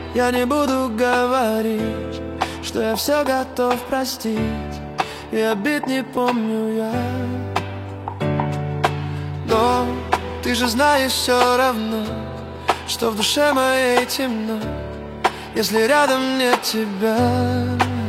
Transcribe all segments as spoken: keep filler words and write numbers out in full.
Я не буду говорить, что я все готов простить, и обид не помню я. Но ты же знаешь все равно, что в душе моей темно, если рядом нет тебя.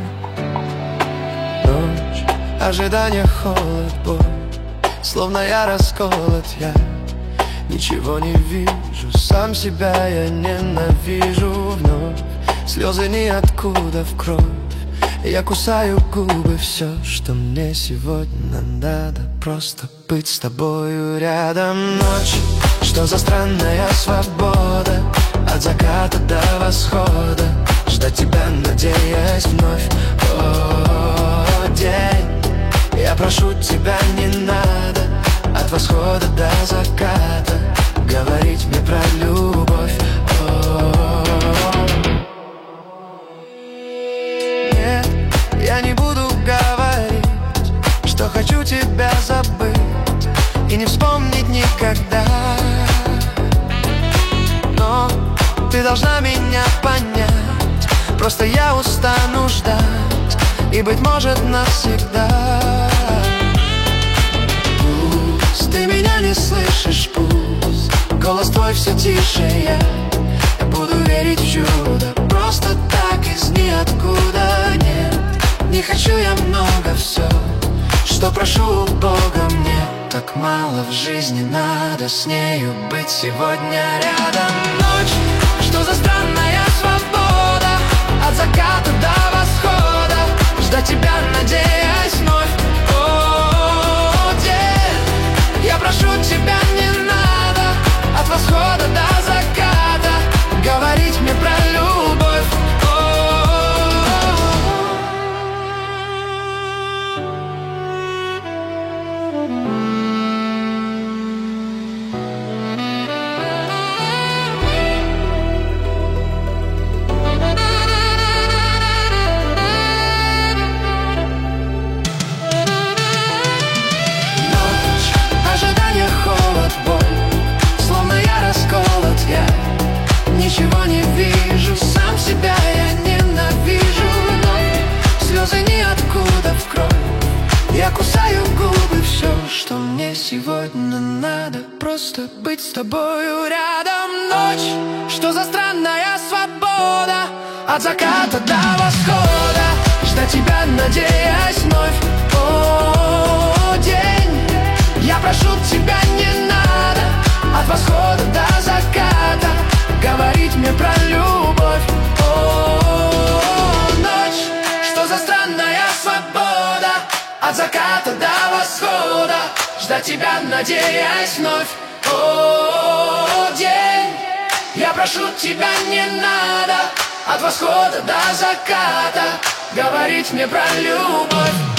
Ночь, ожидание, холод, боль, словно я расколот, я ничего не вижу, сам себя я ненавижу вновь. Слезы ниоткуда в кровь, я кусаю губы. Все, что мне сегодня надо, просто быть с тобою рядом. Ночь, что за странная свобода, от заката до восхода, ждать тебя, надеясь вновь. О, день, я прошу тебя, не надо от восхода до заката говорить мне про любовь. Нет, я не буду говорить, что хочу тебя забыть и не вспомнить никогда. Но ты должна меня понять, просто я устану ждать, и, быть может, навсегда. Ты меня не слышишь, пусть голос твой все тише, я, я буду верить в чудо, просто так из ниоткуда. Нет, не хочу я много, все, что прошу у Бога, мне так мало в жизни, надо с нею быть сегодня рядом. Ночь, что за странная свобода, от заката до восхода, ждать тебя, надеясь вновь. Я прошу тебя, не надо от восхода до заката говорить мне про любовь. Ничего не вижу, сам себя я ненавижу, но слезы ниоткуда в кровь, я кусаю губы. Все, что мне сегодня надо, просто быть с тобою рядом. Ночь, что за странная свобода, от заката до восхода, ждать тебя, надеясь вновь. О, день, я прошу тебя, не надо от восхода до заката говорить мне про любовь. О, ночь, что за странная свобода, от заката до восхода, ждать тебя, надеясь вновь. О, день, я прошу тебя, не надо от восхода до заката говорить мне про любовь.